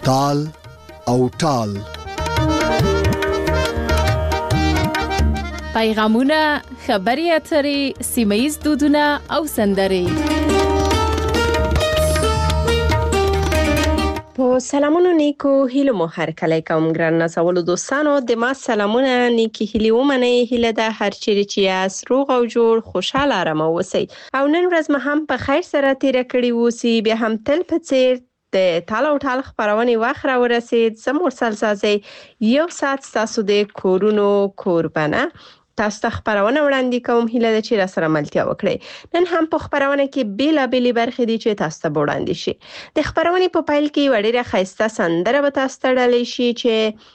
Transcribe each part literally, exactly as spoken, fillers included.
تال او ټال. پیغامونه، خبري اترې، سیمه‌ییز دودونه او سندرې. په سلامونو نیکو هیلو مو هر کله کوم ګران نازولو دوستانو د ما سلامونه نیکی هیلو ومنه هیله ده هر چیرې چې یاست روغ او جوړ خوشاله آرام اوسئ او نن ورځ مو هم په خیر سره تیر کړی اوسئ. بیا هم تل په څیر د تال او ټال خبرونه وخت را ورسید. زموږ سلسله یو ساعت تاسو د کورونو کوربنه تاسو ته خبرونه وړاندې کوم هیله ده چې را سره ملتیا وکړئ. نن هم په خبرونه کې بیلا بیلې برخې دي چې تاسو ته وړاندې شي. د خبرونه په پایل کې وړيره خیسته سندره به تاسو ته ډالې شي چې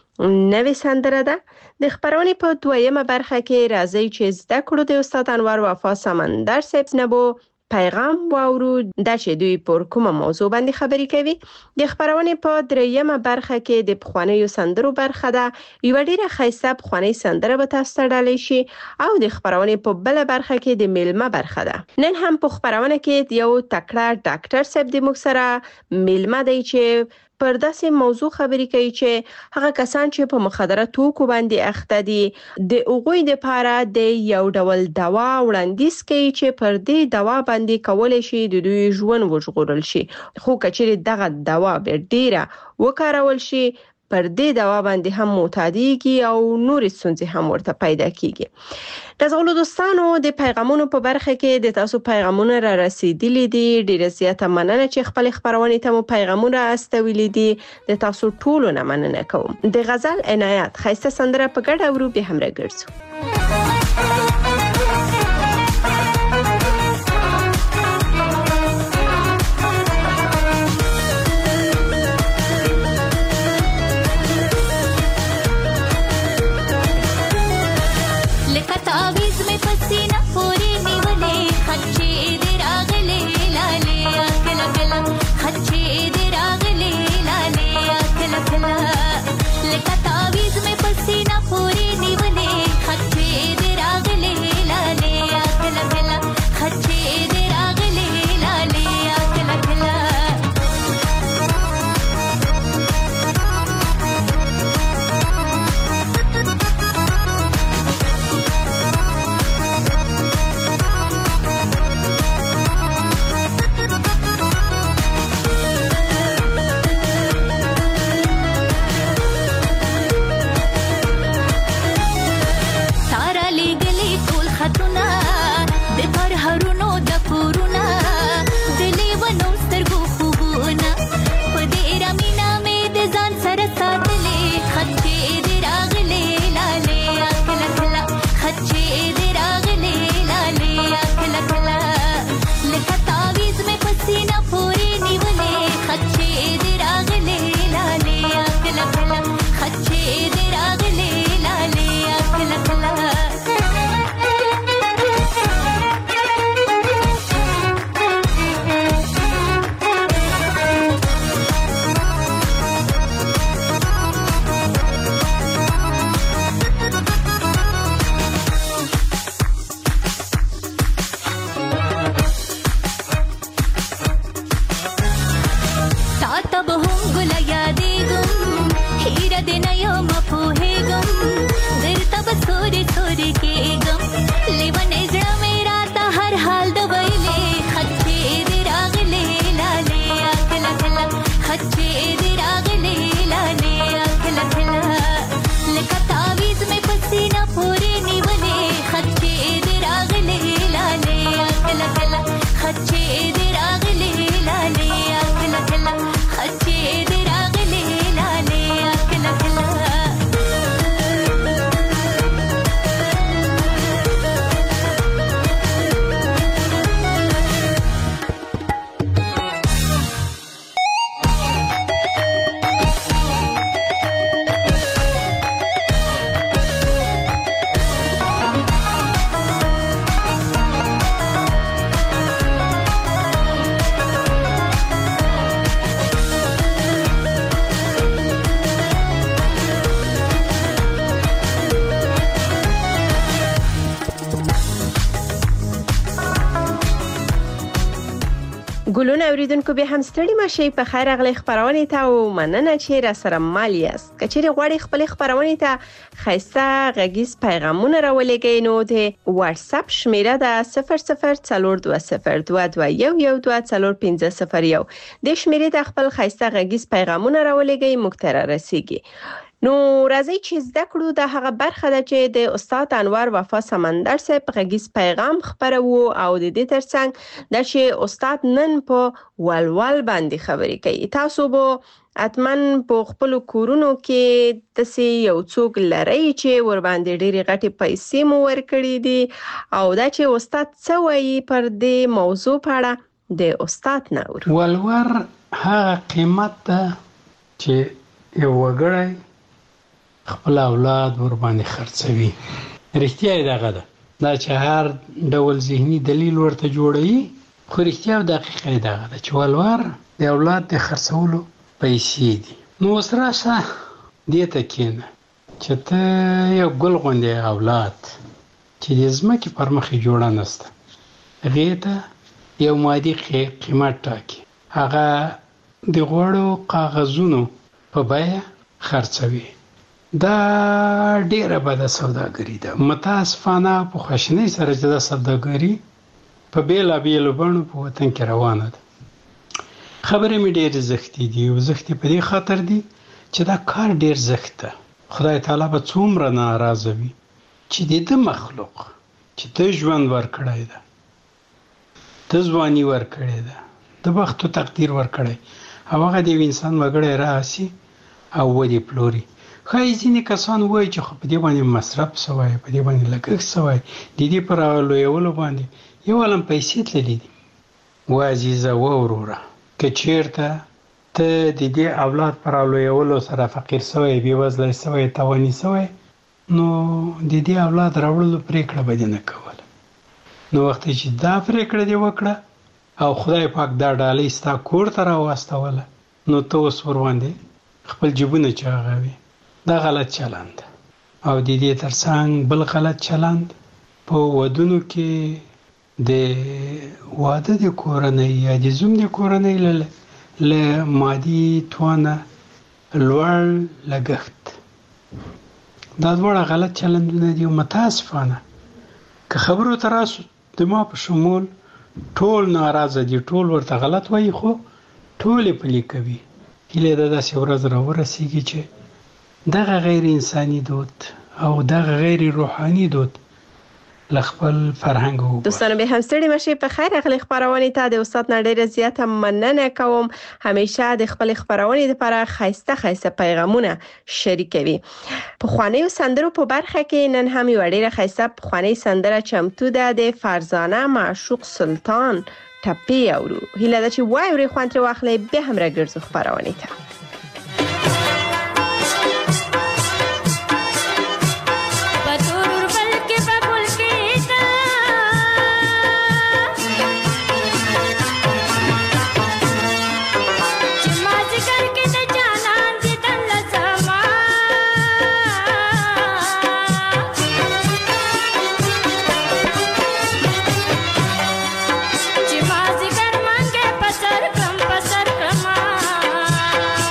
نوې سندره ده. د خبرونه په دویمه برخه کې راځي چې زده کړو د استاد انور وفا سمندر صاحب نبو پیغام واورو دا چې دوی پر کومه موضوع باندې خبرې کوي. د خبرونه په دریمه برخه کې د پخوانیو سندرو برخه ده. یو ډیره خیسته پخوانی سندره به تاسو ته ډالې شي او د خبرونه په بل برخه کې د میلمه برخه ده. نن هم په خبرونه کې یو تکړه ډاکټر صاحب د مخ سره میلمه دی چې پر داسې موضوع خبرې کوي چې هغه کسان چې په مخدره توکو باندې اخته دي د اوغوی د لپاره د یو ډول دوا وړاندیز کوي چې پر دې دوا باندې کولای شي د دوی ژوند وژغورل شي. خو کچېرې دغه دوا به ډیره وکارول شي پر دې دوا باندې هم معتادیږي او نور ستونزې هم ورته پیدا کیږي. تاسو دوستانو د پیغامونو په برخه کې د تاسو پیغامونه را رسیدلي دي. ډیره زیاته مننه چې خپل خبرونه ته مو پیغامونه استولې دي. د تاسو ټولو نه مننه کوم. د غزل عنایت خیسته سندره په ګډه ورو به هم راګرځو. لکه تعویذ میں پسینہ پوری نیولے خچے ګلونه اوریدونکو به هم ستړي مشي په خیر اغلی خبرونه ته او مننه چې را سره مال یاست. کچېری غواړي خپل خبرونه ته خیسته غږیز پیغامونه راولېږئ نو د واتس اپ شمیره ده صفر صفر څلور دوه صفر دوه دوه یو یو دوه څلور پنځه صفر یو. د شمیرې د خپل خیسته غږیز پیغامونه راولېږئ موږ ته را رسیږي. نو راځي چې زده کړو د هغه برخه ده چې د استاد انور وفا سمندر صاحب غږیز پیغام خبرو او د دې ترڅنګ د چې استاد نن په ولول باندې خبرې کوي. تاسو به اتمن په خپل کورونو کې تاسو یو څوک لري چې ور باندې ډېری غټي پیسې مو ورکړي دي او دا چې استاد څه وایي پر دې موضوع په اړه د استاد نور. ولور هغه قیمت ده چې یو وګړی خپل اولاد ور باندې خرڅوي. رښتیا یې دغه ده دا چې هر ډول ذهني دلیل ورته جوړوي، خو رښتیا او دقیقه یې دغه ده چې ولور د اولاد د خرڅولو پیسې دي. نو اوس راشه دې ته کښېنه چې ته یو ګل غوندې اولاد چې د ځمکې پر مخ یې جوړه نسته، هغې ته یو مادي قیمت ټاکي، هغه د غوړو کاغذونو په بیه خرڅوي. دا ډیره بده سوداګري ده. متاسفانه په خواشینۍ سره چې دا سوداګري په بیلابیلو بڼو په وطن کې روانه ده. خبرې مې ډېرې زښتې دي او زښتې په دې خاطر دي چې دا کار ډېر زښت ده. خدای تعالی به څومره ناراضه وي چې د ده مخلوق چې ته ژوند ورکړی ده، ته ځواني ورکړې ده، د بخت او تقدیر ورکړی او هغه د یو انسان وګړی راسي او ودې پلوري. ښایي ځینې کسان وایي چې خو په دې باندې مصرف سوی، په دې باندې لګښت سوی، د دې په رالویولو باندې یو عالم پیسې تللي دي. و عزیزه و وروره که چېرته ته د دې اولاد په رالویولو سره فقیر سوی، بېوزلی سوی، تاواني سوی، نو د دې اولاد راوړلو پرېکړه به دې نه کوله. نو وختې چې دا پرېکړه دې وکړه او خدای پاک دا ډالۍ ستا کور ته راواستوله، نو ته اوس ورباندې خپل جیبونه چاغوي. دا غلط چلند ده. او د دې ترڅنګ بل غلط چلند په ودونو کې د واده د کورنۍ یا د زوم د کورنۍ له مادي توانه لوړ لګښت، دا دواړه غلط چلندونه دي. متاسفانه که خبرو ته راسو د ما په شمول ټول ناراضه دي، ټول ورته غلط وایي، خو ټول یې پلي کوي. هیله ده داسې ورځ راورسېږي چې دغه غیر انساني دود او دغه غیر روحاني دود لخپل فرهنګ وو. دوستانو به هم ستړي مشي په خیر اغلی خبرونه ته د استاد نه ډیره زیاته مننه کوم. همیشه د خپل خبرونه لپاره خیسته خیسته پیغامونه شریکوي. په خواني سندرو په برخه کې نن هم یو ډیره خیسته په خواني سندره چمتو ده د فرزانه معشوق سلطان ټپي اورو. هیله ده چې وای ورې خوان تر واخلې به هم راګرځو خبرونه ته. Pasa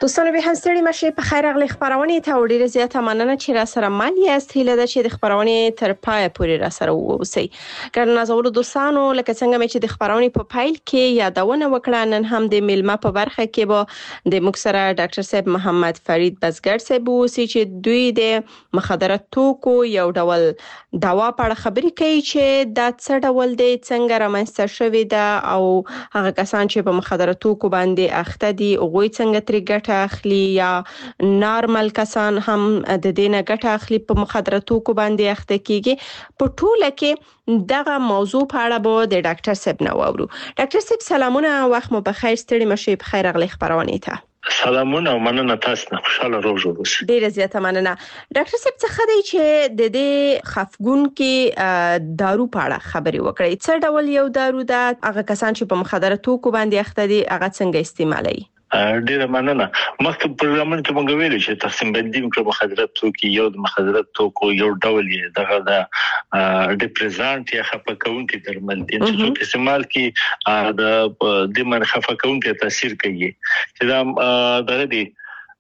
دوستانو به هم ستړي مشه په خیر اغلی خبرونه ته ډیره زیاته مننه چې را سره مال یاست هیله ده چې د خبرونه تر پای پورې را سره ووسی. ګران نازولو دوستانو لکه څنګه مې چې د خبرونه په پایل کې یادونه وکړه نن هم د میلمه په برخه کې به د مکسره ډاکټر صاحب محمد فرید بزګر صاحب ووسی چې دوی د مخدره توکو یو ډول دوا په اړه خبرې کوي چې دا څه ډول دی څنګه رامنځته شوی دا او هغه کسان چې په مخدره توکو باندې اخته دي هغوی څنګه ترې ګټه اخلي یا نارمل کسان هم د دې نه ګټه اخلي په مخدره توکو باندې اخته کیږي. په ټوله کې دغه موضوع په اړه به د ډاکټر صاحب نه واورو. ډاکټر صاحب سلامونه، وخت مو په خیر، ستړي مشه، په خیر اغلی خبرونه ته. سلامونه او مننه تاسو نه، خوشاله روغ جوړ اوسئ. ډیره زیاته مننه. ډاکټر صاحب څه خدای چې د دې خفګون کې دارو په اړه خبري وکړي. څه ډول یو دارو ده؟ هغه کسان چې په مخدره توکو باندې اخته دي هغه څنګه استعمالوي؟ ډیره مننه. مخکې پروګرامونه کې موږ ویل چې تقسیم بندي وکړو مخدره توکي. یو د مخدره توکو یو ډول یې دغه د ډیپریزانت یا خفقونکي درمل دي چې استعمال کې د د من خفقونکي تاثیر کوي چې دا دغه دي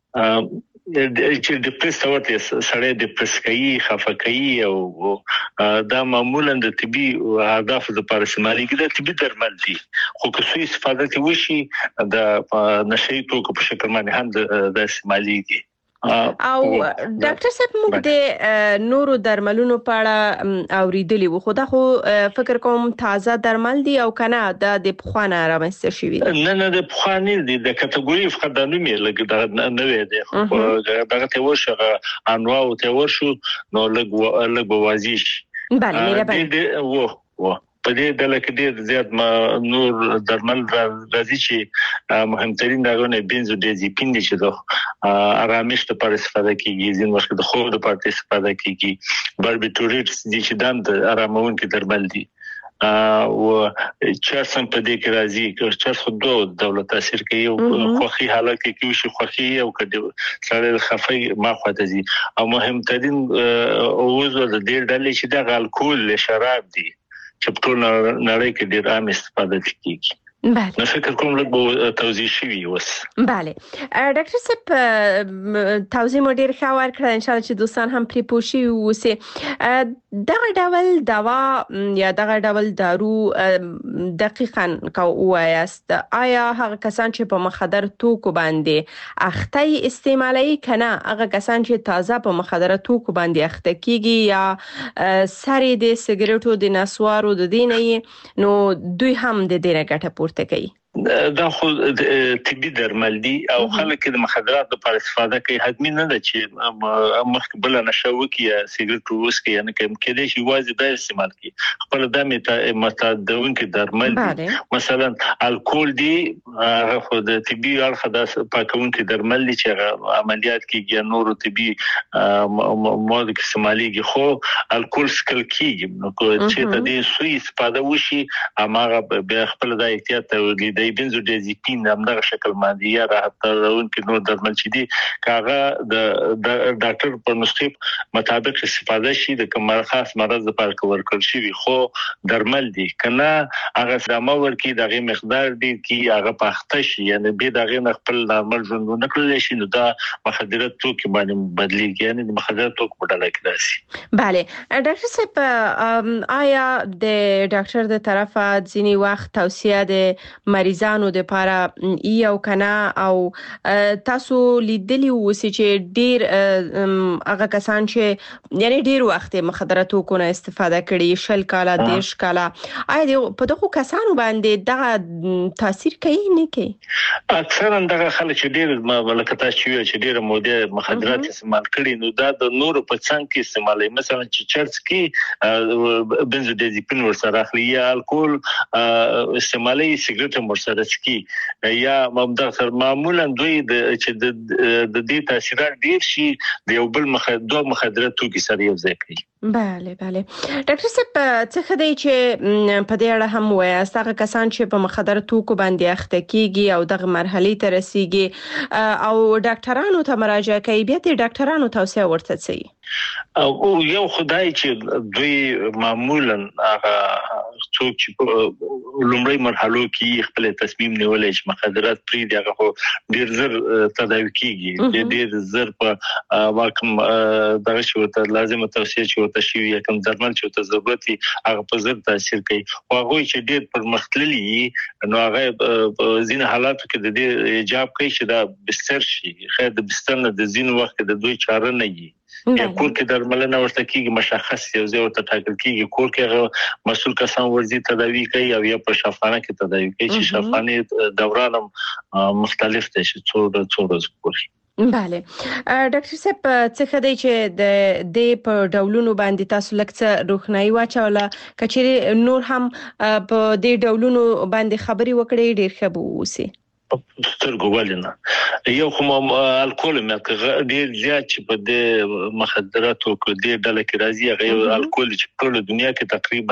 چې د پرس ورته سړی د پرس کوي خفه کوي او دا معمولا د طبي اهداف لپاره استعمالي کېږي. د طبي درمل دي خو که څه استفاده کوي شي د نشي توکو په شکل باندې هم د استعمالي کېږي. او ډاکټر صاحب موږ د نورو درملونو په اړه اوریدلی وو خو دا خو فکر کوم تازه درمل دي او کنه د د پخوانه رامنځته شوی دي؟ نه نه د پخوانی دي د کټګوري فقط د نومې لګ د نوې دي خو دغه ته ورشه انواع او ته ورشو نو لګ لګ وازیش. بله مهرباني. و و په دې ډله کې ډېر زیات نور درمل راځي چې مهمترین داغونه بنزودیازپین دي چې د آرامش لپاره استفاده کیږي، ځین وخت د خوب لپاره استفاده کیږي، باربیټوریټس دي چې د آرامونکي درمل دي او چرس هم په دې کې راځي. چرس خو دوه دولت تاثیر کوي او خوخي حالت کې کوي شي خوخي او کډه سره خفي ما خواته دي او مهمترین اوزو د ډېر ډلې چې د الکول شراب دي چې په ټول نړۍ کې ډېر عام استفاده کیږي. بله. نو فکر کوم لږ توضیح شوی وس. بله. ډاکټر صاحب توضیح مو ډیر ښه ورکړه، ان شاء الله چې دوستان هم پرې پوه شي ووسی. دغه ډول دوا یا دغه ډول دارو دقیقاً کو وایست آیا هغه کسان چې په مخدر توکو باندې اخته استعمالي کنه هغه کسان چې تازه په مخدر توکو باندې اخته کیږي یا سری د سیګریټو د نسوارو د دینې نو دوی هم د دې ګټه پورته کوي؟ دا خو طبي درمل دي او خلک د مخدرات لپاره استفاده کوي. حتمی نه ده چې مخکې بل نشه وکي یا سیګریټ وسکي یا نه کوم کېدای شي واځي د استعمال کوي خپل د متعددونکي درمل دي. مثلا الکول دي خو د طبي اړخ د پاکونکي درمل دي چې عملیات کېږي نور طبي مواد کې استعماليږي خو الکول سکل کېږي نو چې د دې سوي استفاده وشي اماغه به خپل د احتیاط تولیدي بنزودیازپین همدغه شکل باندې یا راحت راونکي نور درمل چې دي کاغه د ډاکټر په نسخه مطابق استفاده شي د کوم خاص مرض لپاره کور کړی شي خو درمل دي کنه هغه سمه ورکی دغه مقدار دي چې هغه پخته شي یعنی به دغه خپل نارمل ژوند نه کړی شي نو دا مخدره توکي باندې بدلیږي یعنی د مخدره توکو په ډله کې راځي. بله ډاکټر صاحب آیا د ډاکټر د طرفه ځینی وخت توصیه د مریضانو د لپاره یو کنه او تاسو لیدلی وسی چې ډیر هغه کسان چې یعنی ډیر وخت مخدره توکو نه استفاده کړي شل کاله دیش کاله آیا په دغه کسانو باندې دغه تاثیر کوي نه کوي؟ اکثرا دغه خلک چې ډیر ملکتا چې چې ډیر موده مخدرات استعمال کړي نو دا د نور په څنګه کې استعمالي مثلا چې چرس کې بنزودیازپین ورسره اخلي یا الکول استعمالي سیګریټ ورسره سکي یا مبدغ معمولا دوی د چې د دې تاثیرات ډیر شي د یو بل مخدر مخدرات توکي سره یو ځای کوي. بله بله ډاکټر صاحب څه خدای چې په دې اړه هم وایي هغه کسان چې په مخدره توکو باندې اخته کیږي او دغه مرحلې ته رسیږي او ډاکټرانو ته مراجعه کوي بیا د ډاکټرانو توصیه ورته کوي او یو خدای چې دوی معمولا هغه څوک چې لومړی مرحلو کې خپل تصمیم نیولې چې مخدرات پری دغه ډیر زر تداوي کیږي ډیر زر په واکم دغه شو ته لازم توصیه چې ته شي یا کوم درمل چې ته ضرورتي هغه په زر تاثیر کوي او هغه چې ډېر پرمختللي نو هغه ځین حالاتو کې د دې ایجاب کوي چې دا بستر شي خیر د بستر نه د ځین وخت د دوی چاره نه وي یا کور کې درملنه ورته کیږي مشخص یو ځای ورته ټاکل کیږي کور کې مسؤل کسان ورځي تداوی کوي او یا په شفاخانه کې تداوی کوي چې شفاخانه دوران مختلف دي چې څو څو ورځې پورې بله ډاکټر صاحب څه خدای چې د د په ډولونو باندې تاسو لکه روښنايي واچوله کچېره نور هم په دې ډولونو باندې خبري وکړي ډیر ښه به وسی سترګو ولنه یو کوم الکول مې ډیر زیات چې په دې مخدراتو کې د ډله کې راځي هغه الکول چې په دنیا کې تقریبا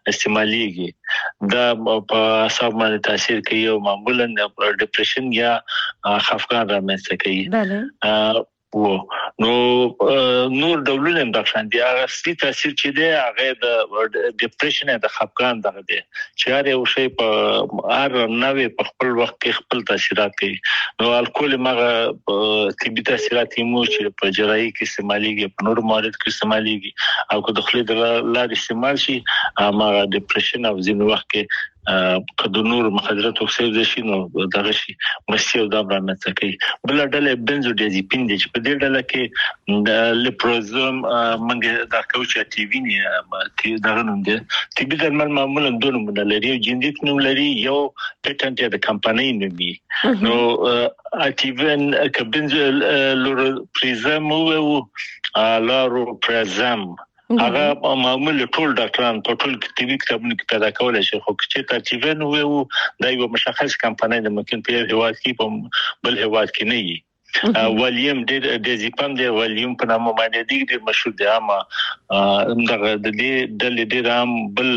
استعماليږي دا په اعصاب باندې تاثیر کوي او معمولا ډیپریشن یا خفګان رامنځته کوي بله و نو نور ډولونه د شان دي هغه سي تاثیر چې دی هغه د ډیپریشن د خفګان دغه دی چې هر یو شی په هر نوې په خپل وخت کې خپل تاثیرات کوي نو الکول مغه طبي تاثیرات مو چې په جراحي کې استعماليږي په نور موارد کې استعماليږي او که د خپل د لارې استعمال شي هغه ډیپریشن او ځینې وخت کې کله نور مخدرات اوکسید شي نو دغه شي مسیو دا برامه کوي بل ډله بنزودیازپین دي چې په دې ډله کې د لیپروزوم منګه د کوچا ټي وی نه چې دغه نوم دي طبي درمل معمولا دوه نومونه لري جنریک نوم لري یو پیټنټ د کمپنۍ نومي نو اټیون کبنزول لورپریزم او لاروپریزم هغه معمول ټول ډاکټران په ټول طبي کتابونو کې پیدا کولای شي خو چې ترتیبن وو د یو مشخص کمپنۍ د ممکن په هیواد کې په بل هیواد کې نه وي ولیم د دزیپام د ولیم په نامه باندې د مشهور دی اما دغه د دې د لیدرام بل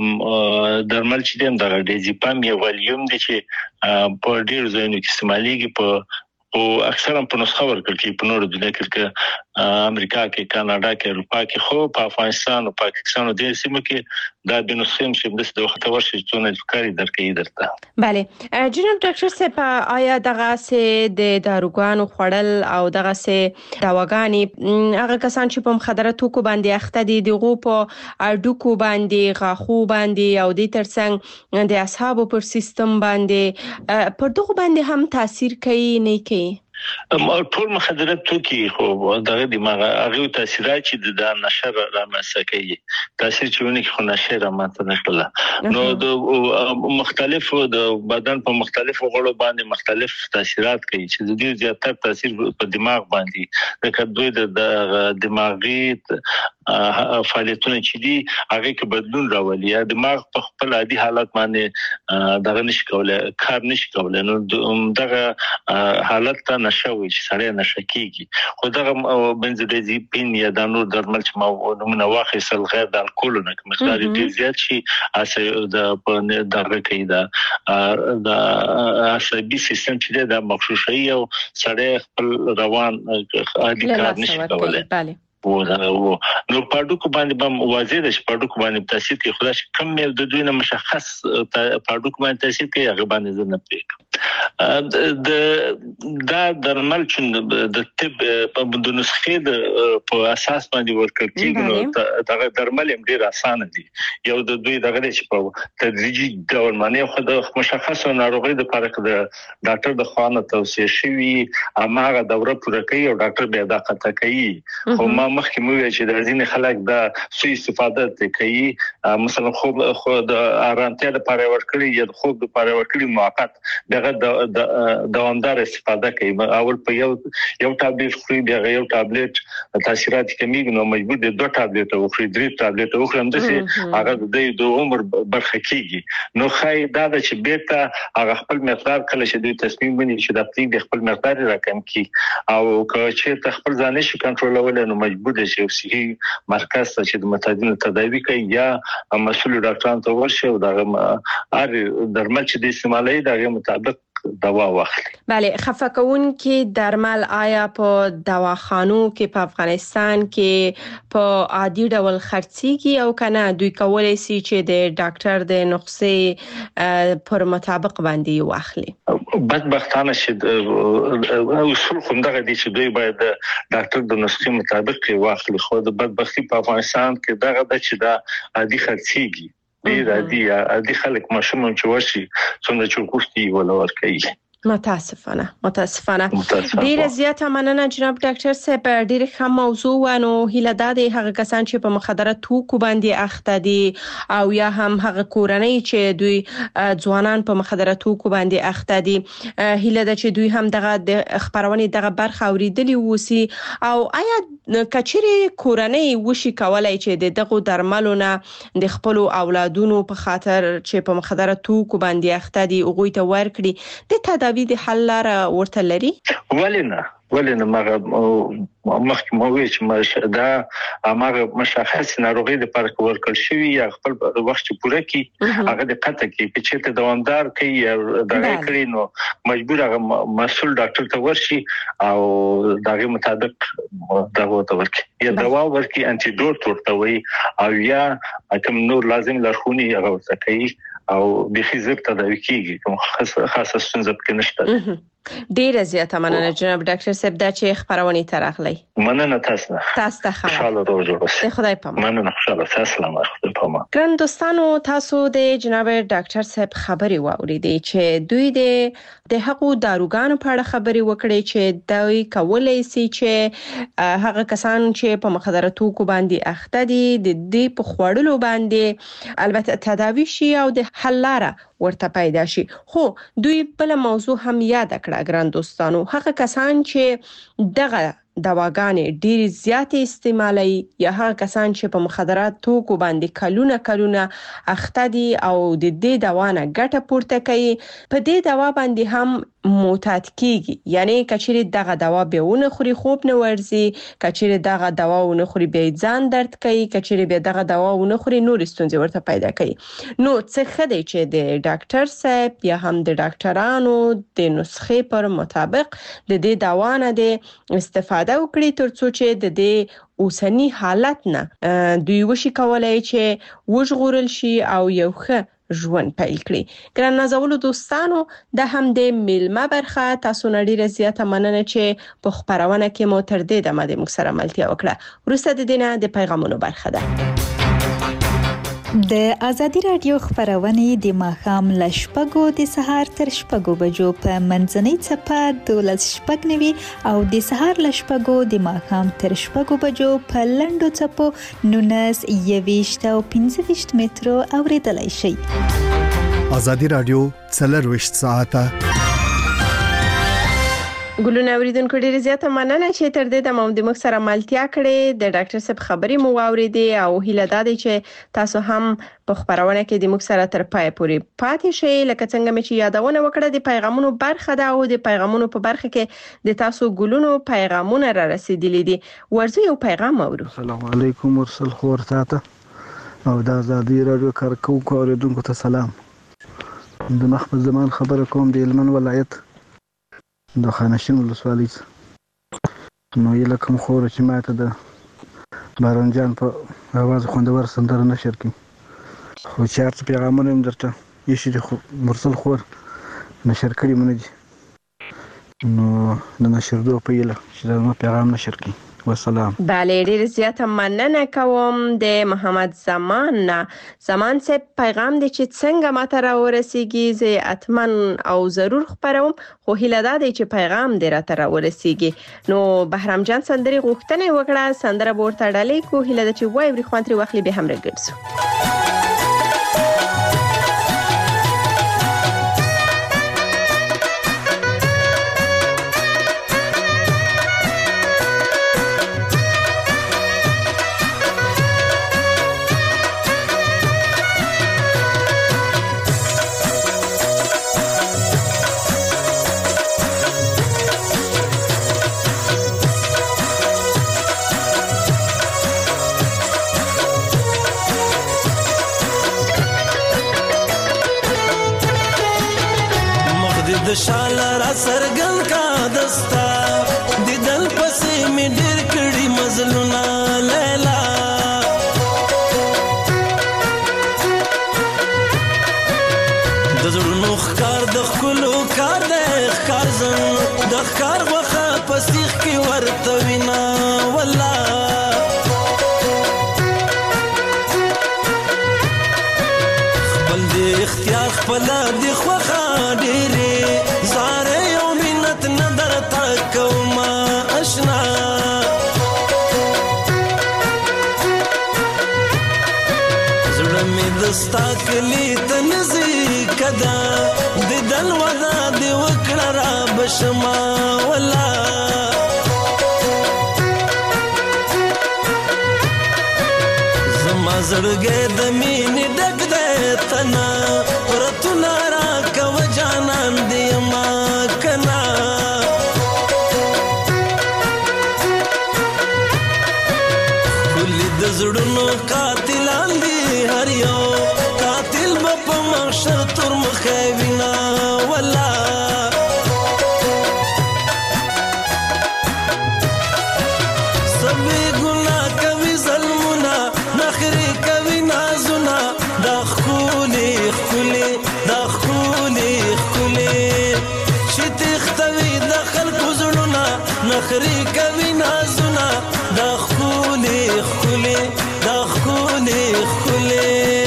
درمل چې د دزیپام یو ولیم د چې په ډیر ځایونو کې استعماليږي په او اکثرا په نسخه ورکړل کې په نورو دنیا کې امریکا کې کاناډا کې اروپا کې خو په افغانستان او پاکستان او د سیمو کې دا د نسخې چې د وخت ورشي چې نه ذکرې درکې درته bale جناب ډاکټر صاحب آیا دغه سه د داروګانو خوړل او دغه سه دواګانی هغه کسان چې په مخدره توکو باندې اخته دي دغه په اډوکو باندې غاخو باندې او د ترڅنګ د اصحابو پر سیستم باندې پر دغه باندې هم تاثیر کوي نه کوي ټول مخدرات توکي خو دغه دماغ هغه تاثیرات چې د نشر رامنځته کوي تاثیر چېونه خو نشر رامنځته نشله نو د مختلفو د بدن په مختلفو غړو باندې مختلف تاثیرات کوي چې د دې زیاتره تاثیر په دماغ باندې د کډوي د دماغي فعالیتونه چې دي هغه کې بدلون راولي دماغ په خپل عادي حالت باندې دغه نشي کولای کار نشي کولای نو دغه حالت ته نشوي چې سړی نشه کیږي خو دغه بنزودیازپین یا د نور درمل چې ما نمونه واخیستل غیر د الکول نه مقدار ډیر زیات شي اسه د په دغه کې دا د عصبي سیستم چې د مخشوشي او سړی خپل روان عادي کار نشي کولای و نو پاډوکو باندې بم واضح ده چې پاډوکو باندې تاثیر کوي خدای چې کم مې د دوی نه مشخص پاډوکو باندې تاثیر کوي هغه باندې نه پېک د دا درمل چې د طب په د نسخې د په اساس باندې ورکړل کېږي نو دا درمل هم ډیر اسانه دي یو د دوی دغه چې په تدریجي ډول باندې خو د مشخص ناروغي د لپاره د ډاکټر د خوانه توصیه شوی اماغه دوره پوره کوي او ډاکټر بیا دا قطع کوي خو ما مخکې مو ویل چې د ځینې خلک دا سوء استفاده کوي مثلا خوب خو د ارامتیا لپاره ورکړي یا د خوب لپاره ورکړي موقت دغه دوامدار استفاده کوي. اول په یو یو ټابلیټ خوري بیا یو ټابلیټ تاثیرات کمیږي نو مجبور دي دوه ټابلیټ او خوري درې ټابلیټ او خوري همداسې هغه د عمر برخه کیږي. نو خای دا چې بیرته هغه خپل مقدار کله چې دوی تصمیم ونیسي چې د خپل خپل مقدار راکم کی او که چې ته خپل ځان نشي کنټرولول نو مجبور دي چې صحي مرکز ته چې د معتدل تداوی کوي یا مسؤل ډاکټرانو ته ورشي او دا هر درمل چې د استعمالي دغه مطابق دوا واخلي. بله، خفقون کې درمل آیا په دواخانو کې په افغانستان کې په عادي ډول خرڅيږي او کنه دوی کولای شي چې د ډاکټر د نسخې پر مطابق باندې واخلي؟ بدبختانه چې اصول خوندغه دي چې دوی باید ډاکټر د نسخې مطابق واخلي، خو د بدبختی په افغانستان کې دغه د چې دا عادي خرڅيږي ډیر عادي عادي خلک ماشوم چې وشي څنګه چې کوستي ولور کوي. متاسفانه متاسفانه ډیر زیاته مننه جناب ډاکټر صاحب. ډیر ښه موضوع ونه هیله ده د هغه کسان چې په مخدره توکو باندې اخته دي او یا هم هغه کورنۍ چې دوی ځوانان په مخدره توکو باندې اخته دي هیله ده چې دوی هم دغه د خبرونه دغه برخه اوریدلی وسی او آیا کچري کورنۍ وشي کولای چې دغه درملونه د خپل اولادونو په خاطر چې په مخدره توکو باندې اخته دي او غوي ته ورکړي د تداوی د حل لاره ورته لري؟ ولنه ولنه مغه مخکې مو وی چې دا هغه مشخص ناروغي د پر کول کول شوی یا خپل وخت پوره کی هغه د قطع کی چې ته دوامدار کوي دا کوي نو مجبور هغه مسؤل ډاکټر ته ورشي او دغه مطابق دغه ته ورکی یا دوا ورکی انټي ډوټ ورته وي او یا کوم نور لازم لارښوونې هغه ورته کوي او بخي زر تداوي کیږي کوم خاصه خاصه ستونزه پکې نشته. ډیره زیاته مننه جناب ډاکټر صاحب دا چې خبرونه تراغلی. مننه تاسو. تاسو ته خوشاله روزه. خدای په امان. مننه خوشاله تاسو سلام خدای په امان. ګران دوستانو تاسو د جناب ډاکټر صاحب خبري واوریدي چې دوی د د هغو داروګانو په اړه خبري وکړي چې دوی کولای شي چې هغه کسان چې په مخدره توکو باندې اخته دي د دې په خوړلو باندې البته تداوی شي او د حل لاره ورته پیدا شي. خو دوی بل موضوع هم یاد کړه ګران دوستانو هغه کسان چې دغه دواګانې ډېر زیات استعمالي یا هغه کسان چې په مخدرات توکو باندې کلونه کلونه اخته دي او د دې دوا نه ګټه پورته کوي په دې دوا باندې هم معتاد کیږي. یعنی کچېری دغه دوا به ونه خوري خوب نه ورزي، کچېری دغه دوا ونه خوري به ځان درد کوي، کچېری به دغه دوا ونه خوري نور ستونزې ورته پیدا کوي. نو څه خدای چې د ډاکټر صاحب یا هم د ډاکټرانو د نسخې پر مطابق د دې دوا نه د استفاده وکړي ترڅو چې د دې اوسنی حالت نه دوی وشي کولای چې وژغورل شي او یو ښه ژوند پیل کړي. ګران نازولو دوستانو د هم د میلمه برخه تاسو نړۍ زیاته مننه چې په خبرونه کې مو تر دې دمه د مکسره ملتیا وکړه. ورسته د دینه د پیغامونو برخه ده. د ازادي رادیو خبرونه د ماخام لشپګو د سهار تر شپږو بجو په منځنۍ چپه دولس شپږ نوي او د سهار لشپګو د ماخام تر شپږو بجو په لندو چپو نونس یويشت او پنځه ویشت مترو اوریدلای شي. ازادي رادیو څلرويشت ساعته ګلونه اوریدونکو ډیره زیاته مننه چې تر دې د مو د مکسره ملتیا کړې د ډاکټر صاحب خبري مو اوریدې او هیله ده چې تاسو هم په خبرونه کې د مکسره تر پای پورې پاتې شئ. لکه څنګه مې چې یادونه وکړه د پیغامونو برخه ده او د پیغامونو په برخه کې د تاسو ګلونو پیغامونه را رسیدلي دي. ورځو یو پیغام اورو. السلام علیکم ورسل خور تاته او د ازادي رادیو کارکونکو اوریدونکو ته سلام. د مخبز زمان خبره کوم د هلمند ولایت د خانشین ولسوالۍ نو یله کوم خور چې ماته د باران جان په اواز خوندور سندره نشر کی خو چارت پیغامونه هم درته یشي خو مرسل خور نشر کړی مونږ دي نو د نشر دوه په یله چې دا پیغام نشر کی. والسلام. بله ډیر زیاته مننه کوم د محمد زمان نه. زمان صاحب پیغام دی چې څنګه ماته را ورسیږي زه اتمن او ضرور خبروم خو هیله ده چې پیغام دی را تر ورسیږي. نو بهرام جان سندري غوښتنه وکړه سندره ورته ډالې کو هیله ده چې وای بری خوانتري واخلي به هم راګرځو. د شاله را سرګن کا دستا دیدل پسې می ډېر کړي مزلونه لیلا د زړونو ښکار د ښکلو کار دی ښکار زن د ښکار غوښه په سیخ کې ورته وینه والله خپل دې اختیار خپله دې خوښه ډېرې زارې او منت نه درته کومه اشنا زړه مې د ستا کلي ته نزدیکه ده دیدل وعده دې وکړه را بشمه والله زما زړګی د مینې ډک دی تنه پرتونه راکوه جانان دې یمه کنه ښکلي د زړونو قاتلان دي هر یو قاتل به په محشر تور مخی وینه والله سبې ګناه کوي ظلمونه نخرې کوي نازونه دا ښکلي ښکلي دا ښکلي ښکلي چې تښتوي د خلکو زړونه نخرې کوي نازونه دا ښکلي ښکلي دا ښکلي ښکلي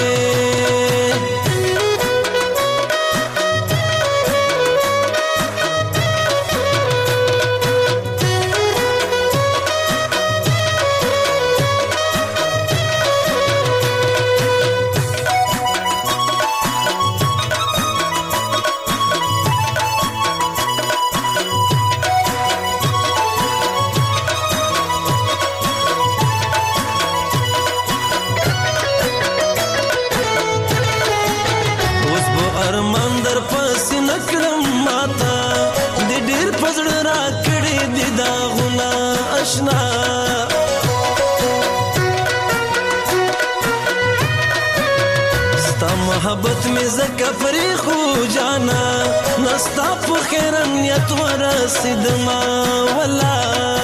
محبت میں زکا فریخو جانا نستا پو خیرن نیت ورسید ما والله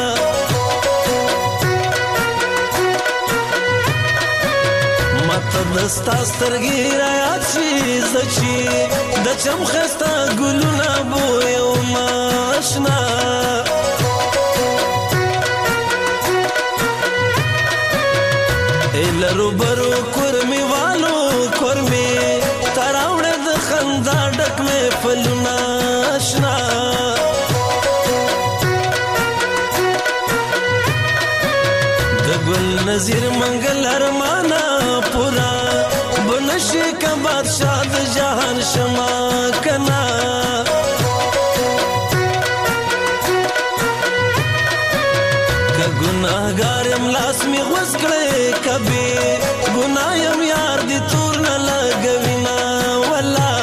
ماته دستا سترګې رایاد شي زه چې د چم ښایسته ګلونه بویومه اشنا لرو برو کورمې والو کورمې تراوړه د خندا ډک مې فلونه اشنا د ګل نظیر منګل ارمانا پورا بنشي کا بادشاہ د جهان شما کنا که ګناهګار یم لاس مې غوڅ کړی کبي ګناه یم یار دې تور نه لګوینه والله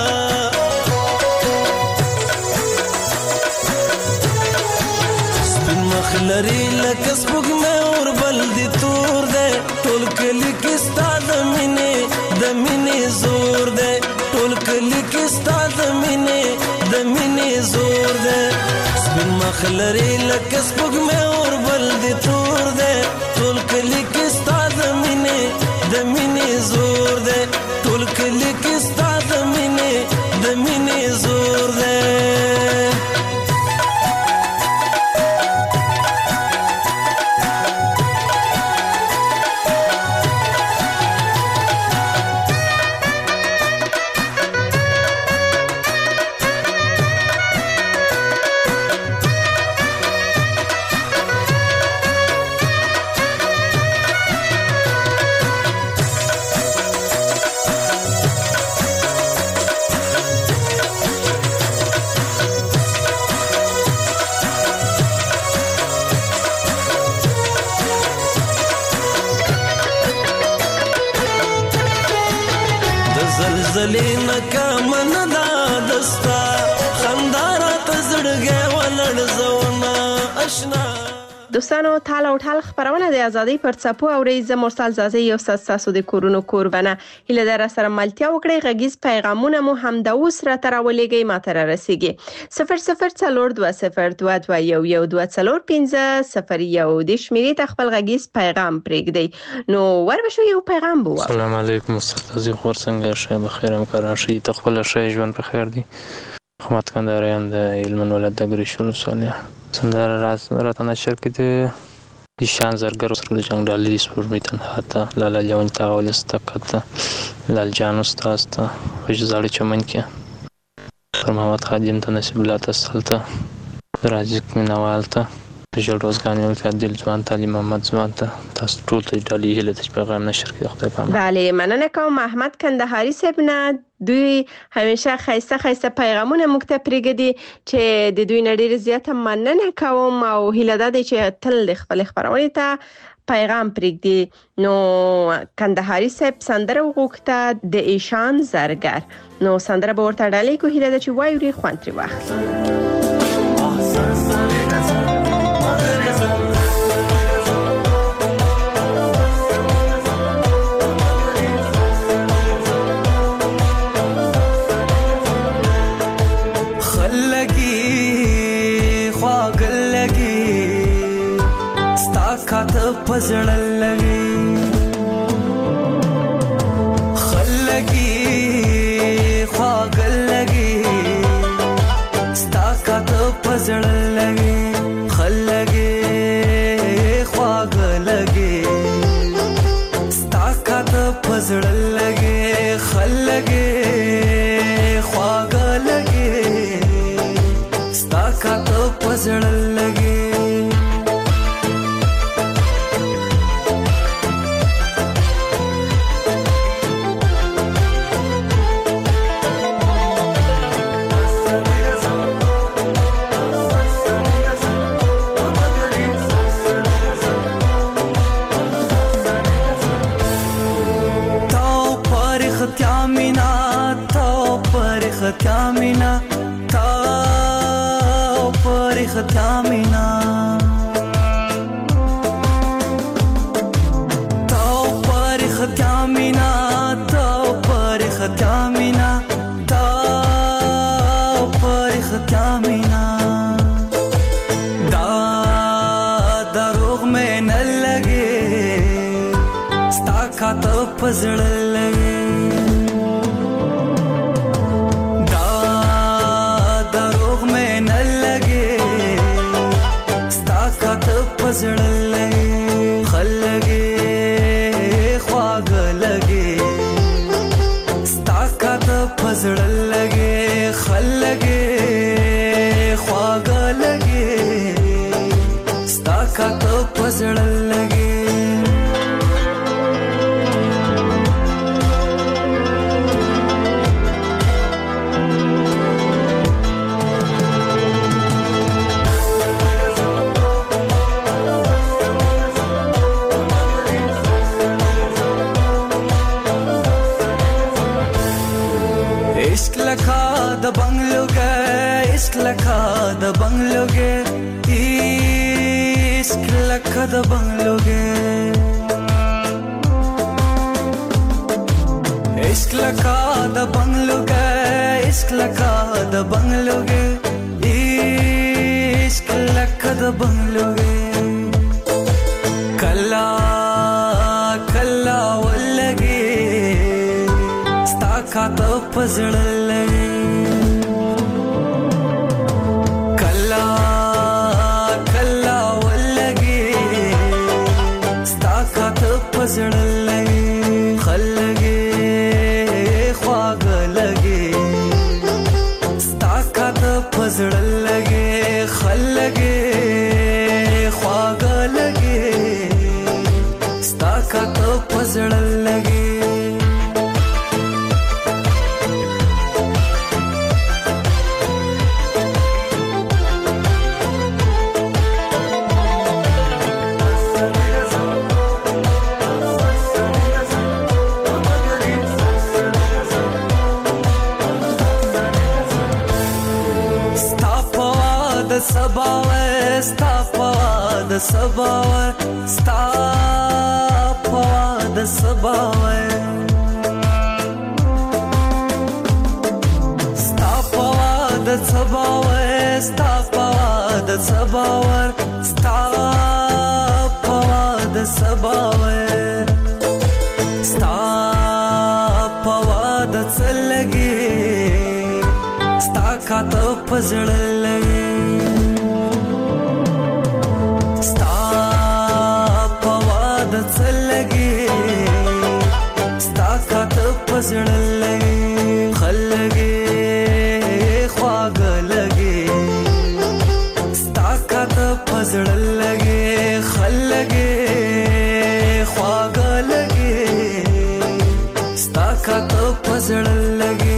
سپین مخ لري لکه سپوږمۍ اور بل دې تور دی ټول کلي کې ستا د مینې د مینې زور دی ټول کلي کې ستا د مینې د مینې زور دی سپین مخ لري لکه سپوږمۍ اور بل دې تور دی ټول کلي کې ستا د مینې د مینې زور دی ټول کلي کې ستا د مینې د مینې زور دی زلزلې ناکامه نه ده دستا خندا راته زړګی ولړزونه اشنا د دوستانو تال او ټال خبرونه د ازادي پر څپو او ریزه مرسل زازي یو ساسو د کورونو قربانه هله در سره ملتیا وکړي غږیز پیغامونه مو هم د اوس را ترولېږي ماته را رسیږي صفر صفر څلور دوه صفر دوه دوه یو یو دوه څلور پنځه صفر یو د شمیرې تخپل غږیز پیغام پرېږدي نو وربشو یو پیغام بو. السلام علیکم استاد خور څنګه شه بخیر ام کراشي تخپل شه ژوند په خیر دي خدمت کندهاریان د علم ولادت د ګریشلو سولیا سندره راز راته نشر کړي د شان زرګر سره د جنگ ډالې سپورمې تنها ته لالا جوان تا ولستکته لال جان استاد ته وش زړه چمن کې پر محمد خادم ته نصیب الله تسلته راځي مینوال ته د روزګان یو ته دل ځوان تعلیم محمد ځوان ته تاسو ټول ته ډالې هله د پیغام نشر کړي خدای پامه. بله مننه کوم احمد کندهاری صاحب نه دوی همیشه خیسته خیسته پیغامونه موږ ته پرېږدي چې د دوی نه ډېر زیاته مننه کوم او هیله ده چې تل د خپل خبرونې ته پیغام پرېږدي. نو کندهاری صاحب سندره وغوښته د ایشان زرګر نو سندره به ورته ډالۍ کو هیله ده چې وایوري خوند ترې واخلي. پزړ لګي خلګي خواګل لګي ستا کاته پزړ لګي خلګي خواګل لګي ستا کاته پزړ لګي خلګي خواګل لګي ستا کاته پزړ لګي Kamina, tao parikh kamina, tao parikh kamina, tao parikh kamina, tao parikh kamina. Da darugh mein n lage, sta khat pazd lage. پزړ لګي خلګي خواګ لګي ستا کاته پزړ لګي خلګي خواګ لګي ستا کاته پزړ لګي د بنگلو گے عشق لکھا د بنگلو گے عشق لکھا د بنگلو گے عشق لکھا د بنگلو گے عشق لکھا د بنگلو گے عشق لکھا د بنگلو گے کلا کلا ولگے ستا کاته پزړ لګي پزړ لګي خلګي خواګ لګي ستا کاته پزړ لګي خلګي خواګ لګي ستا کاته پزړ لګي سباوه ستا پوا د سباوه ستا پوا د سباوه ستا پوا د سباوه ستا پوا د سباوه ستا پوا د سباوه ستا پوا د څلګي ستا کاته پزړلې ستا پوا د څلګي ستا کاته پزړلې خلګي خواګلګي ستا کاته پزړلې خلګي خواګلګي ستا کاته پزړلګي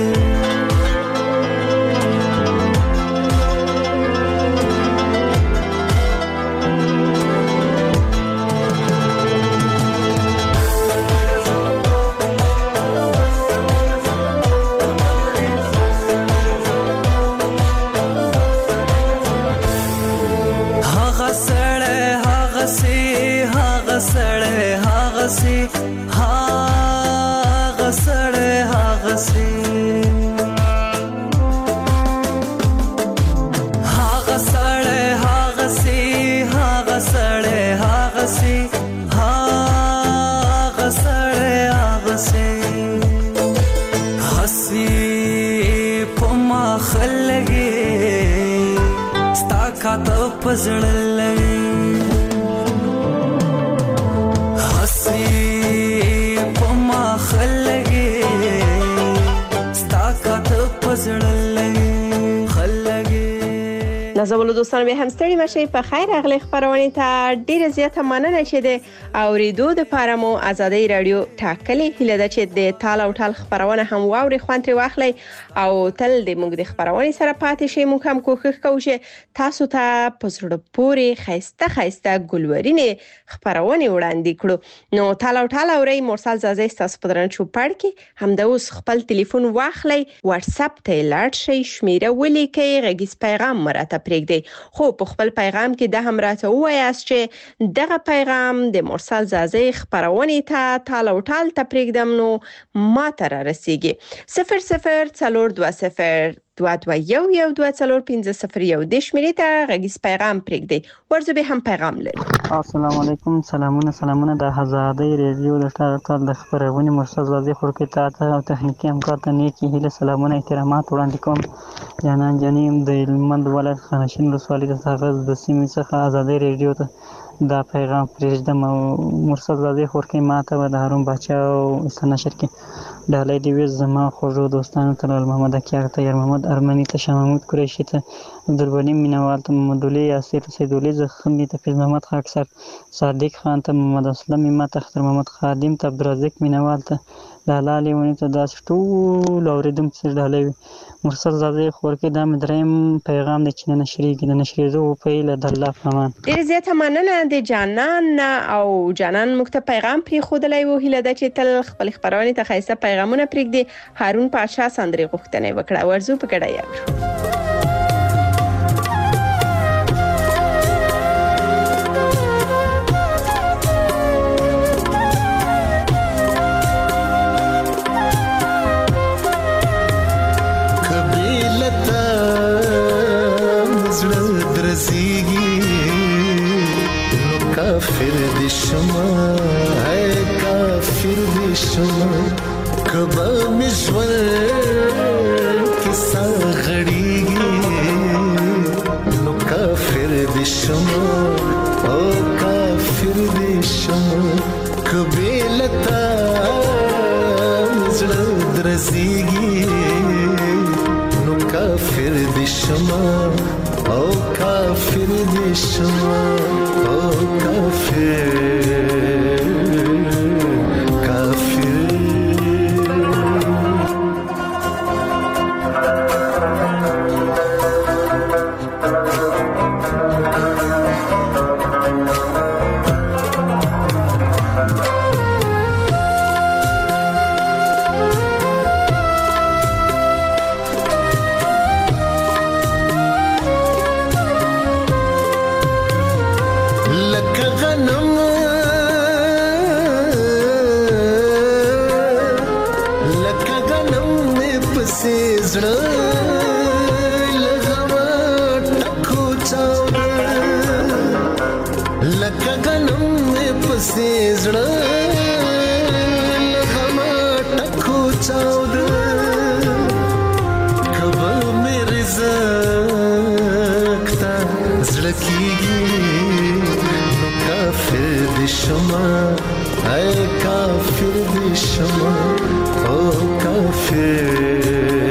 سړې هغه سي هغه سړې هغه سي هغه سړې هغه سي هغه سړې هغه سي هغه سړې هغه سي حسي پما خلګي ستا کاته پزړلې پما خلګي ستا کاته پزړلې خلګي. نازولو دوستان به هم ستړي مشي په خیر اغلی خبرونه ته ډیره زیاته مننه چې د اوریدو د پارمو ازادي رادیو ټاکلې هله د چې د تال او ټال خبرونه هم واوري خوانتري واخلي او تل د موږ د خبرونه سره پاتې شي. موږ هم کوښښ کوو چې تاسو ته پزړه پوري خيسته خيسته ګلورینه خبرونه وړاندې کړو. نو تال او ټال اوري مرسل زازي تاسو په درن چوپړ کې هم د اوس خپل ټلیفون واخلي واتس اپ ته لاړ شي شمیره ولیکي غږیز پیغام مرته پرېږدي خو په خپل پیغام کې د هم راته وایاست چې دغه پیغام د مرسل زازي خبرونه ته تال او ټال ته پرېږدم نو ما ته را رسیږي صفر صفر څلور دوه صفر دوه دوه یو یو دوه څلور پنځه صفر یو د شمیرې ته غږیز پیغام پرېږدي ورځو به هم پیغام لري. السلام علیکم سلامونه سلامونه د آزادۍ رادیو د ټاکل د خبرونه مرسل زازي خورکې ته او تخنیکی همکار ته نیکی هیله سلامونه احترامات وړاندې کوم. جانان جنیم د هلمند ولایت خانشین ولسوالۍ د ساغز د سیمې څخه آزادۍ رادیو ته دا پیغام پرېږدم او مرسل زازي خورکې ماته و د هارون باچا او استاد نشر کې ډالۍ دی وز زما خوږو دوستانو ته محمد اکیار ته یار محمد ارمنی ته شاه محمود قریشی ته عبدالبنی مینوال ته محمد ولي یاسر سیدولي زخمی ته فیض محمد خاکسر صادق خان ته محمد اسلم ما ته اختر محمد خادم ته عبدالرزاق مینوال ته لاله ونی ته داس ټول اوریدم چې ډالۍ مرسل زازي خورکې دا مدریم پیغام د چینه نشری کې د نشری زو په له د الله فمان ډیر زیاته مننه د جانان او جانان مکتب پیغام پری خودلای وو هله د چې تل خپل خبرونه ته خاصه پیغامونه پرېږدي. هارون پاشا سندري غوښتنه وکړه ورزو په کډه یو کافر دی شما ہے کافر دی شما کبا مشور کسا غڑیگی نو کافر دی شما او کافر دی شما کبی لتا زڑا درزیگی نو کافر دی شما او کافر دی شما او کافر کافر داسې زړه له غمه ټکو چاوده کبه مې رزق ته زړه کېږي نو کافر دې شمه ای کافر دې شمه او کافر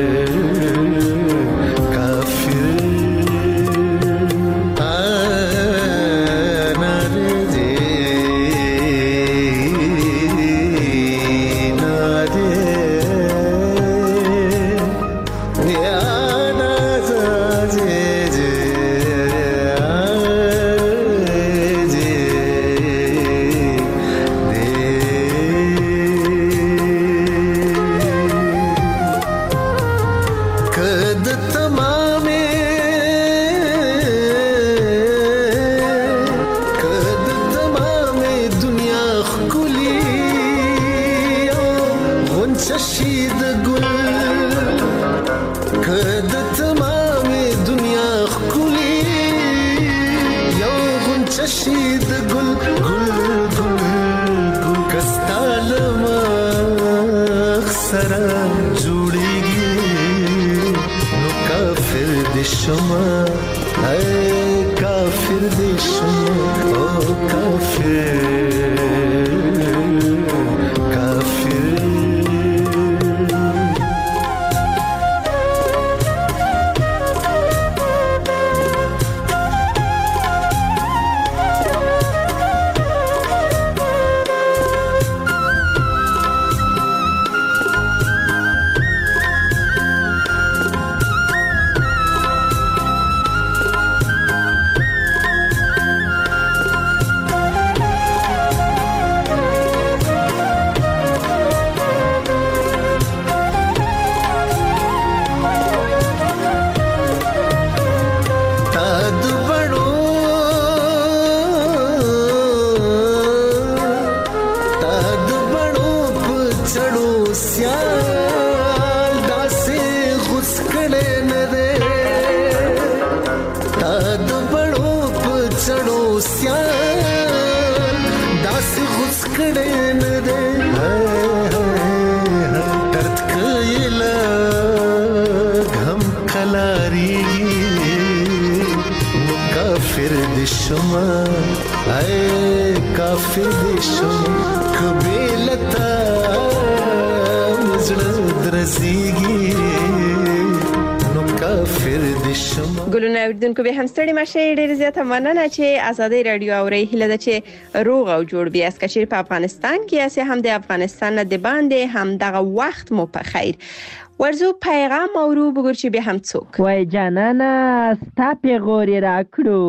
ګلونه اوریدونکو به هم ستړي مشه ډیر زیاته مننه چې آزادي رادیو اوري هله ده چې روغ او جوړ بیا اس کچیر په افغانستان کې اسه هم د افغانستان نه د باندې هم دغه وخت مو په خیر ورزو پیغام اورو بګور چې به هم څوک وای جانانا ستا پیغوري راکړو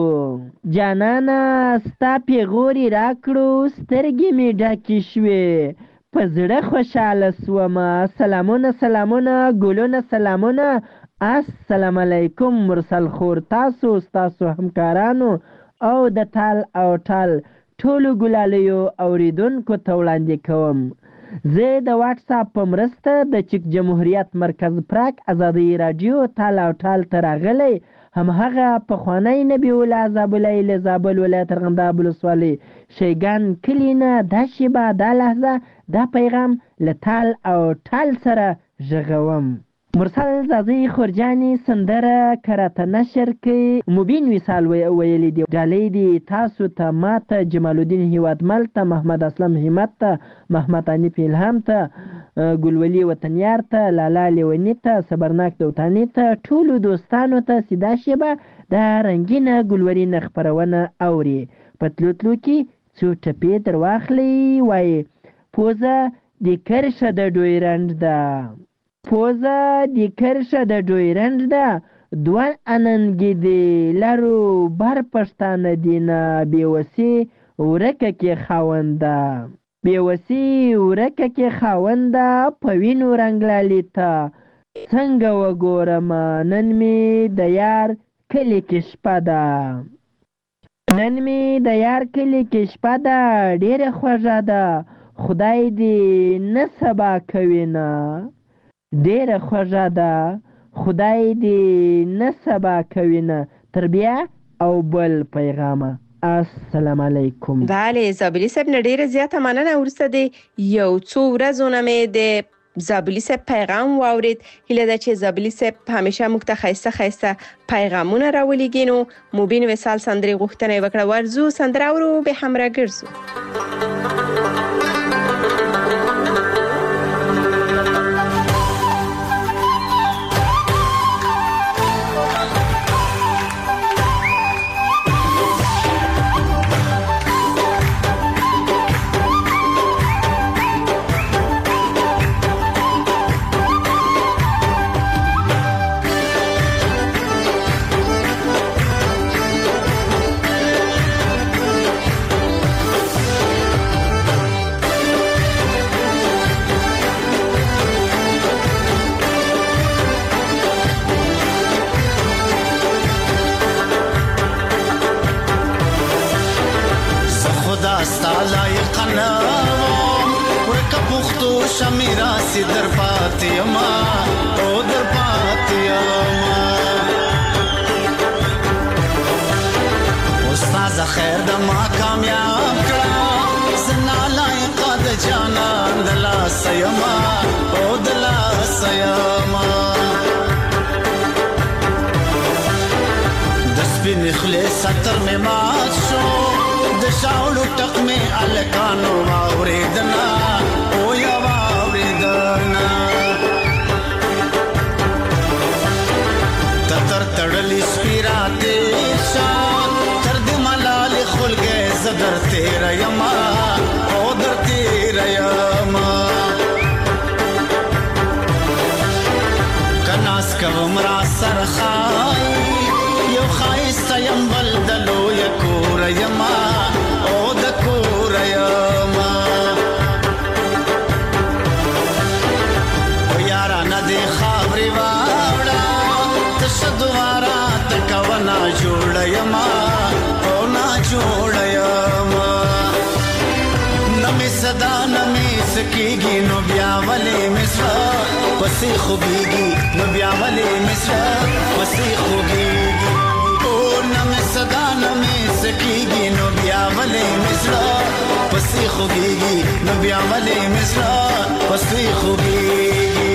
جانانا ستا پیغوري راکړو سترګې می ډکې شوې پزړه خوشاله سومه سلامونه سلامونه ګلونه سلامونه السلام علیکم مرسل خور تاسو تاسو همکارانو او د ټال او ټال ټولو ګلالیو اوریدونکو ته وړاندې کوم زه د واتس اپ په مرسته د چک جمهوریت مرکز پراک آزادي رادیو ټال او ټال ته راغلی همهغه پخوانی نبی الله زابلای له زابل ولایت ارغنداب ولسوالۍ شیګان کلی نه دا شیبه دا لحظه دا پیغام له ټال او ټال سره ژغوم مرسل زازی خورجانی سندره کراته نشر کې مبین وصال ویلی دی ډالۍ دی تاسو ته ماته جمال الدین هیوادمل ته محمد اسلم همت ته محمد انیف الهام ته ګلولی وطنیار ته لالا لیونی ته صبرناک دوتانی ته ټولو دوستانو ته سیدا شیبه د رنگینه ګلورین خبرونه اوري پتلوتلو کې څو ټپې در واخلي وای پوزه د کرشه د ډویرند ده پوزه د کرشه د ډویرند ده دوه اننګې دی لرو بر پښتانه دینه بیوسی ورکه کې خاونده بیوسی ورکه کې خاونده په وینو رنګلالی ته څنګه وګورم نن می د یار کلی کې شپه ده نن می د یار کلی کې شپه ده ډېره خوږه ده خدای دې نه سبا کوي نه ډېره خوږه ده خدای دې نه سبا کوي نه تر بیا او بل پیغامه السلام علیکم. بله زابلی صاحب نه ډیره زیاته مننه. ورسته د یو څو ورځو نه مې د زابلی صاحب پیغام واورید. هیله ده چې زابلی صاحب همیشه موږ ته خیسته خیسته پیغامونه راولېږي. نو مبین وصال سندرې غوښتنه وکړه. ورزو سندره ورو به همراه ګرځو. میراث در پاتیما او در پاتیما استاد خیر د ما کامیاب کړه زنا لایق د جانان د لاس یما او د لاس یما د سپین خلیص ستر می مات شو د شاولو ټق می الکانو اوریدنا او یا تر تړلی سپیراته شان تر دې ملال خلګې زدر تیر یما او در تیر یما کناس کوم را سرخای یو خایست یم بلدلو یکور یما او د کور یما او یارا ندی خبري واړه دوارا تکونا جوړ یما او نا جوړ یما نمی صدا نمی سکیږي نو بیا ولې مسوا پسې خوږيږي نو بیا ولې مسوا پسې خوږيږي او نمی صدا نمی سکیږي نو بیا ولې مسوا پسې خوږيږي نو بیا ولې مسوا پسې خوږيږي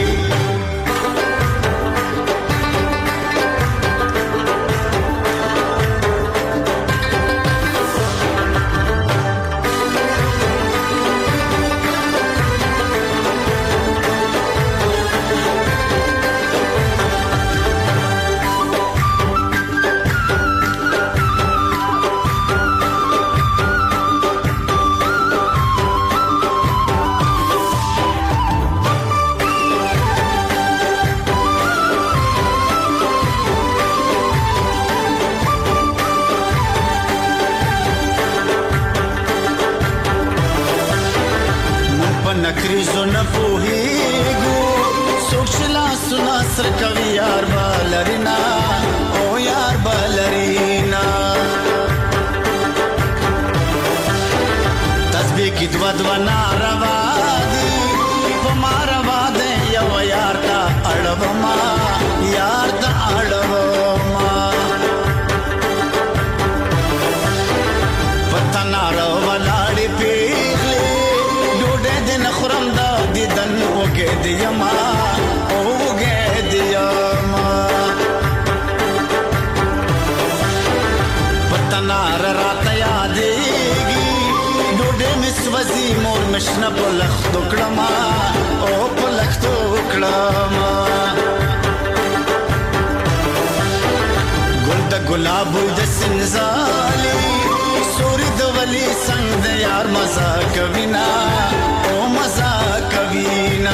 نکریزو نپوهیگو سوکشلا سنا سر کوي یار بالرینا او یار بالرینا تسبیح کی دو دو ناروا دی پماروا دے یو یار تا اڑوما یار تا اڑوما پتنا رو ولاړی پیغلی خرم دا دیدن وګه دیما او وګه دیما پتنار رات یادېږي ډوډۍ مسوځي مور مشنه په لختو کړما او په لختو کړما ګل د ګلاب د سنزالي سوري د ولی څنګه د یار مزه کوینا او مزه کوینا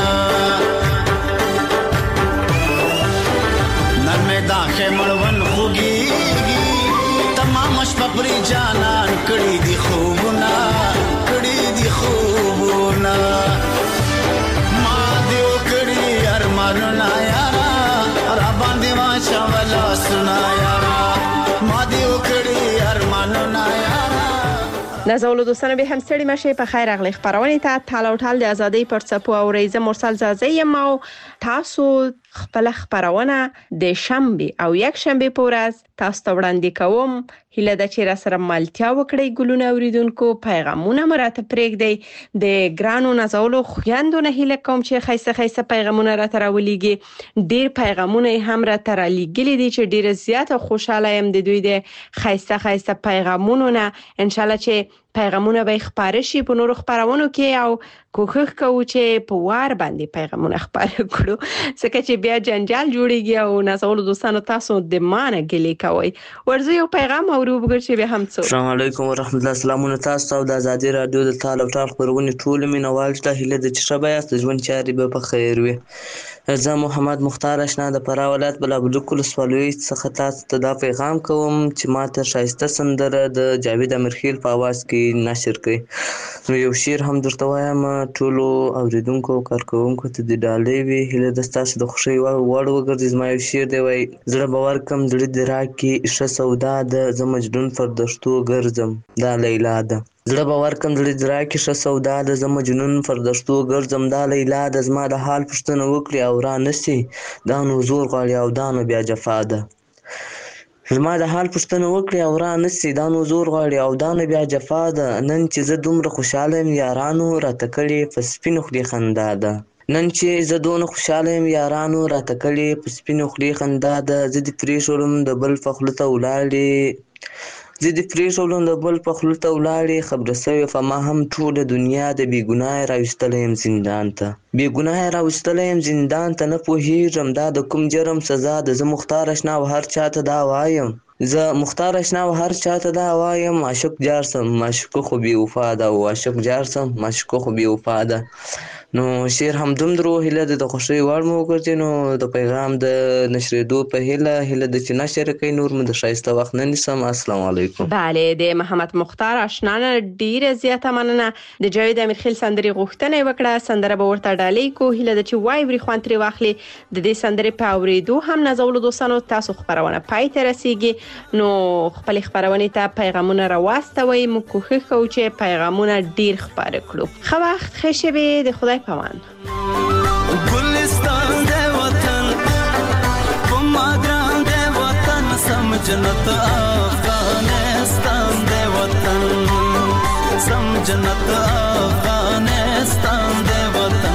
نن مې داخه مړون خوږيږي تمام شپه پرې جانان کړي دي خوبونه کړي دي خوبونه ما دیو کړي ارمانونه یارا را باندې ما چاولا سنا یارا ما دیو کړي ارمانونه نازولو دوستان به هم ستړي مشه په خیر اغلی خبرونه ته تاله او ټال د ازادي پر څپو او ریزه مرسل زازه یم او تاسو خپل خبرونه د شنبه او یک شنبه په ورځ تاسو ته وړاندې کوم. هیله ده چې را سره ملتیا وکړئ. ګلونه اوریدونکو پیغامونه مراته پرېږدئ. د ګرانو نازولو خویندو نه هیله کوم چې خیسته خیسته پیغامونه را تراولېږي. ډیر پیغامونه هم را ترالیږلي دي چې ډیر زیات خوشاله يم د دوی د خیسته خیسته پیغامونو نه. ان شاء الله چې پیغامونه به خبره شي په نورو خبرونو کې او کوښښ کوو چې په وار باندې پیغامونه خبره کړو ځکه چې بیا جنجال جوړیږي او نازولو دوستانو تاسو د مانه ګلې کوي. ورځي یو پیغام اورو وګورئ چې به هم څو. السلام علیکم ورحمت الله. سلامونه تاسو ته د ازادي رادیو د تال او ټال خبرونه ټول مینوال ته هیله د چې شبایاست ژوند چاري به په خیر وي. زه محمد مختار اشنا د فراه ولایت بلابلوک ولسوالۍ څخه تاسو ته دا پیغام کوم چې ماته شایسته سندره د جاوید امیرخیل په आवाज کې نشر کړئ. نو یو شعر هم درته وایم ټولو اوریدونکو او کارکوونکو ته د ډالۍ وي. هیله ده ستاسو د خوښۍ وړ وګرځي. زما یو شعر دی وایي زړه به ورکړم زړه دې راکړي ښه سودا ده زه مجنون پر دښتو ګرځم دا لیلا ده. زړه به ورکړم زړه دې راکړي ښه سودا ده زه مجنون پر دښتو ګرځم دا لیلا ده. زما د حال پوښتنه وکړي او را نشي دا نو زور غواړي او دا نو بیا جفا ده. زما د حال پوښتنه وکړي او را نشي دا نو زور غواړي او دا نو بیا جفا ده. نن چې زه دومره خوشحاله یم یارانو راته کړې په سپینو خولې خندا ده. نن چې زه دونه خوشحاله یم یارانو راته کړې په سپینو خولې خندا ده. زه دې پرېښولم د بل په خوله ته ولاړې زه دې پرېښولم د بل په خوله ته ولاړې خبره سوې په ما هم ټوله دنیا د بې ګناه راویستلی یم زندان ته. بې ګناه راویستلی یم زندان ته نه پوهېږم دا د کوم جرم سزا ده. زه مختار اشنا او هر چاته دا وایم زه مختار اشنا او هر چاته دا وایم عاشق جار سم معشوقه خو بې وفا ده او عاشق جار سم معشوقه خو بې وفا ده. نو شعر هم دومره هیله ده د خوښۍ وړ مو وګرځي. نو د پیغام د نشرېدو په هیله هیله ده چې نشر کوي نور مو د ښایسته وخت نه نیسم. السلام علیکم. بله د محمد مختار اشنا نه ډیره زیاته مننه. د جاوید امیرخیل سندرې غوښتنه وکړه. سندره به ورته ډالۍ کو. هیله ده چې وای وری خوان ترې واخلي. د دې سندرې په اورېدو هم نازولو دوستانو تاسو خبرونه پای ته رسیږي. نو خپل خبرونه ته پیغامونه راواستوي. موږ کوښښ کوو چې پیغامونه ډیر خبره کړو. ښه وخت ښه شبې د خدای پامان. गुलिस्तान दे वतन कुमाग्राम दे वतन सम जन्नत अफगानिस्तान दे वतन सम जन्नत अफगानिस्तान दे वतन.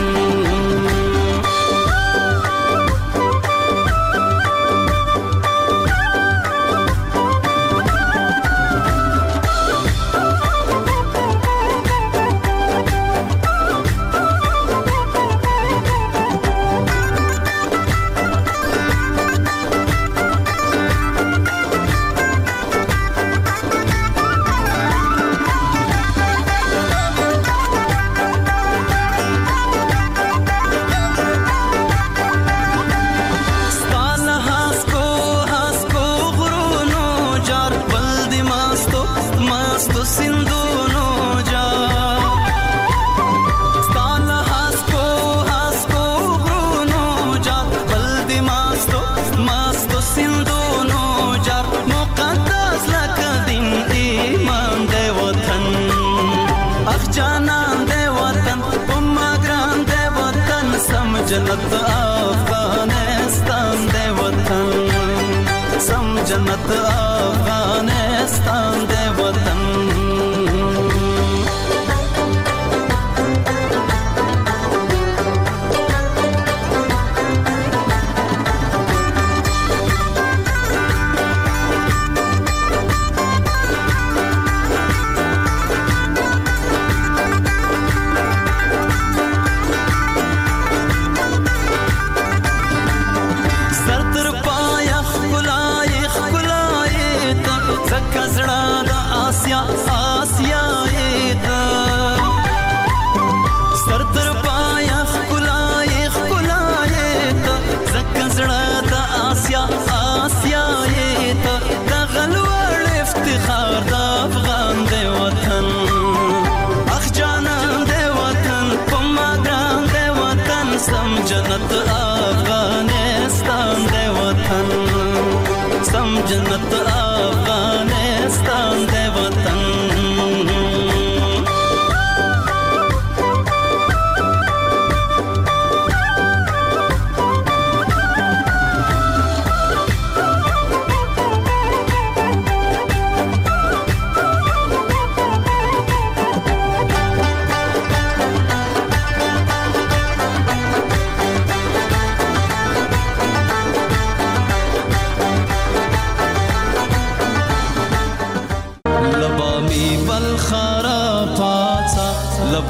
जन्नत अफगानिस्तान दे वतन सम जन्नत अफगानिस्तान दे वतन. जन्नत अफगानिस्तान दे वतन सम जन्नत अफगानिस्तान दे वतन.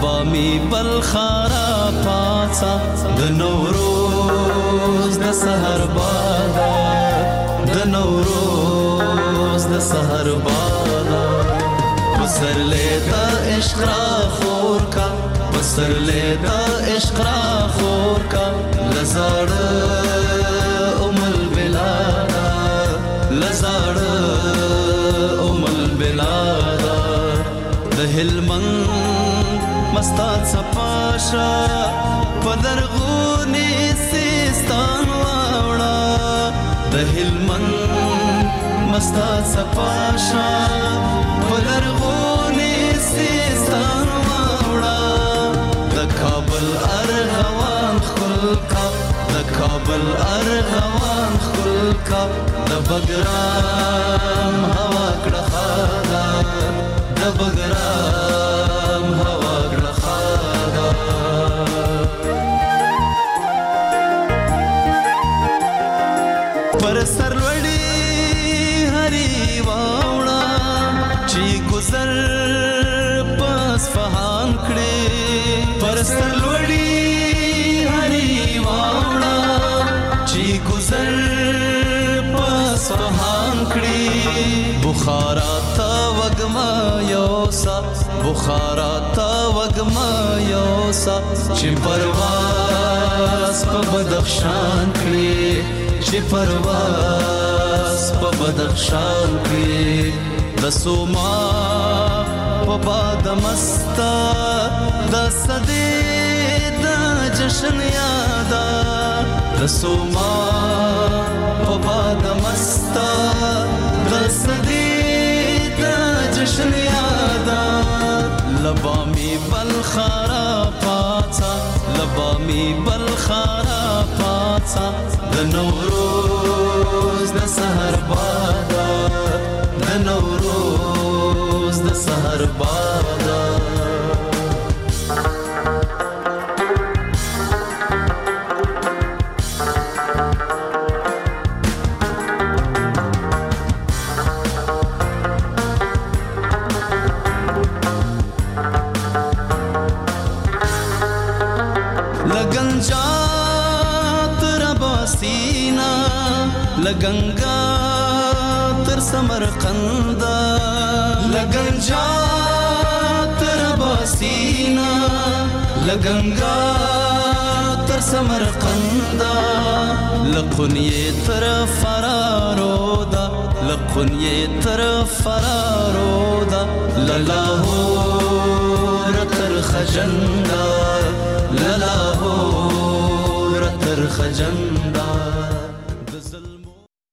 لبامي بلخارا پاڅه د نوروز د سحر بادا د نوروز د سحر بادا پسرلی د عشق را خور کا پسرلی د عشق را خور کا لزاړه ام البلادا لزاړه ام البلادا د هلمند مستا صفاشا پدرغونی سیستان واوڑا د هلمند مستا صفاشا پدرغونی سیستان واوڑا د کابل ارغوان خلقا د کابل ارغوان خلقا د بګرام هوا کړه خادا د بګرام هوا کړه خادا پر سرلوړي هري واوړه چې گزر پس فهان کړي پر سرلوړي هري واوړه چې گزر پس فهان کړي بخارا تا وګما یوسا بخارا تا وګما یوسا چې پرواز په بدخشان کړي چې پرواز په بدخشان کړي د سوما په باد مستا د صدې د جشن یادا د سوما په باد مستا د صدې د جشن یادا لبامي بلخارا پاڅه لبامي بلخارا پاڅه د نوروز د سحر بادا د نوروز د سحر بادا لګنجا تر باسینا لګنګا تر سمرقند لګنجا تر باسینا لګنګا تر سمرقند لقنيه تر فرارودا لقنيه تر فرارودا للاهور تر خجندا للاهور تر خجندا